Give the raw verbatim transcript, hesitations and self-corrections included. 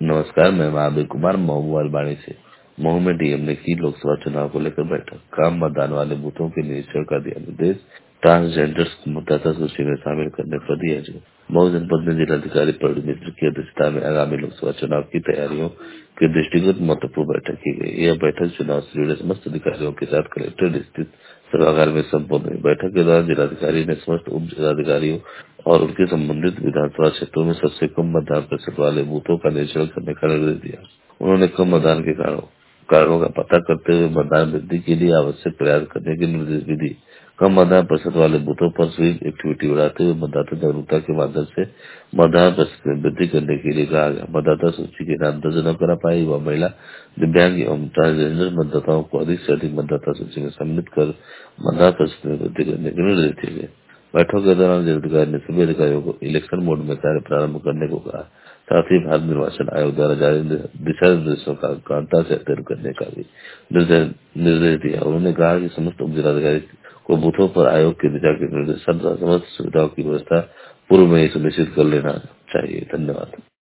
नमस्कार, मैं महावीर कुमार मऊ अलबाणी से। मऊ में डीएम ने की लोकसभा चुनाव को लेकर बैठक। काम मतदान वाले बूथों के निरीक्षण का दिया निर्देश। ट्रांसजेंडर्स को मतदाता सूची में शामिल करने पर दिया जोर। मऊ जनपद में जिलाधिकारी प्रवीण मिश्र की अध्यक्षता में आगामी लोकसभा चुनाव की तैयारियों के दृष्टिगत महत्वपूर्ण बैठक की गई। यह बैठक चुनाव से जुड़े समस्त अधिकारियों के साथ कलेक्टर स्थित सभागार में संपन्न हुई। बैठक के दौरान जिलाधिकारी ने समस्त उप जिलाधिकारियों और उनके संबंधित विधानसभा क्षेत्रों में सबसे कम मतदान प्रतिशत वाले बूथों का निरीक्षण करने का निर्देश दिया। उन्होंने कम मतदान के कारणों कारणों का पता करते हुए मतदान वृद्धि के लिए आवश्यक प्रयास करने के निर्देश भी दिए। कम मतदान प्रतिशत वाले बूथों पर स्वीप एक्टिविटी बढ़ाते हुए मतदाता जागरूकता के माध्यम से मतदान प्रतिशत में वृद्धि करने के लिए कहा गया। मतदाता सूची के नाम दर्ज न करा पाए युवा, महिला, दिव्यांग एवं ट्रांसजेंडर मतदाताओं को अधिक से अधिक मतदाता सूची में सम्मिलित कर मतदान प्रतिशत में वृद्धि करने के निर्देश दिए गए। बैठक के दौरान जिलाधिकारी ने सभी अधिकारियों को इलेक्शन मोड में कार्य प्रारंभ करने को कहा। साथ ही भारत निर्वाचन आयोग द्वारा जारी दिशा निर्देशों का गंभीरता से अध्ययन करने का भी निर्देश निर्देश दिया। उन्होंने कहा कि समस्त उप जिलाधिकारी को बूथों पर आयोग के दिशा के निर्देशानुसार समस्त सुविधाओं की व्यवस्था पूर्व में ही सुनिश्चित कर लेना चाहिए। धन्यवाद।